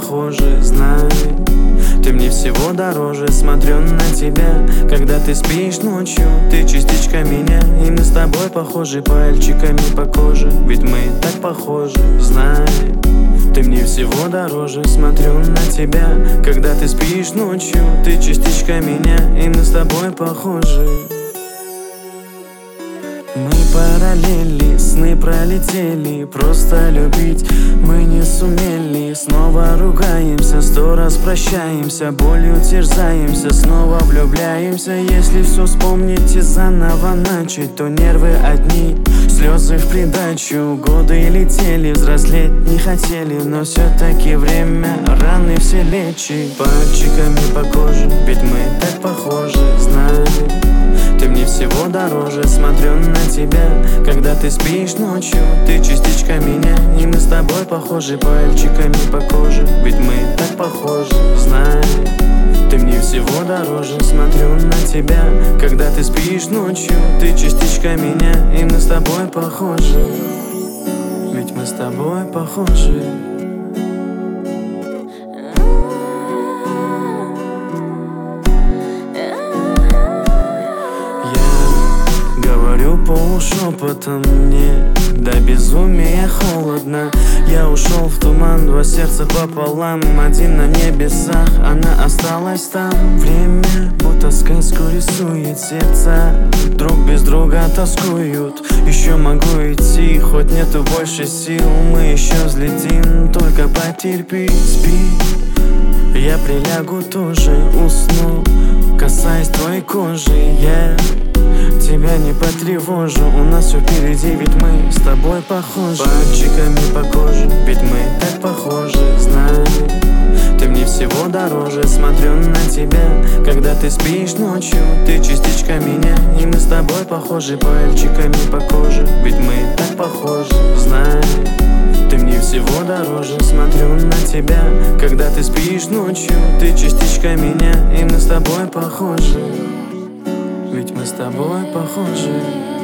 похожи, знай. Ты мне всего дороже, смотрю на тебя. Когда ты спишь ночью, ты частичка меня. И мы с тобой похожи пальчиками по коже. Ведь мы так похожи, знай. Ты мне всего дороже, смотрю на тебя. Когда ты спишь ночью, ты частичка меня. И мы с тобой похожи. Мы параллели, сны пролетели. Просто любить мы не сумели. Снова ругаемся, 100 раз прощаемся. Болью терзаемся, снова влюбляемся. Если все вспомнить и заново начать, то нервы одни, слезы в придачу. Годы летели, взрослеть не хотели, но все-таки время раны все лечит. Пальчиками по коже, ведь мы так похожи, знай. Ты мне всего дороже, смотрю на тебя. Когда ты спишь ночью, ты частичка меня. И мы с тобой похожи пальчиками по коже. Ведь мы так похожи, знай. Ты мне всего дороже, смотрю на тебя. Когда ты спишь ночью, ты частичка меня. И мы с тобой похожи. Ведь мы с тобой похожи. Полушепотом мне до безумия холодно. Я ушел в туман, 2 сердца пополам. Один на небесах, она осталась там. Время будто сказку рисует, сердца друг без друга тоскуют. Еще могу идти, хоть нету больше сил. Мы еще взлетим, только потерпи, спи. Я прилягу тоже, усну, касаясь твоей кожи. Я тебя не потревожу, у нас все впереди, ведь мы с тобой похожи. Пальчиками по коже, ведь мы так похожи, знай. Ты мне всего дороже, смотрю на тебя. Когда ты спишь ночью, ты частичка меня. И мы с тобой похожи пальчиками по коже. Ведь мы так похожи, знай. Ты мне всего дороже, смотрю на тебя. Когда ты спишь ночью, ты частичка меня. И мы с тобой похожи. Ведь мы с тобой похожи.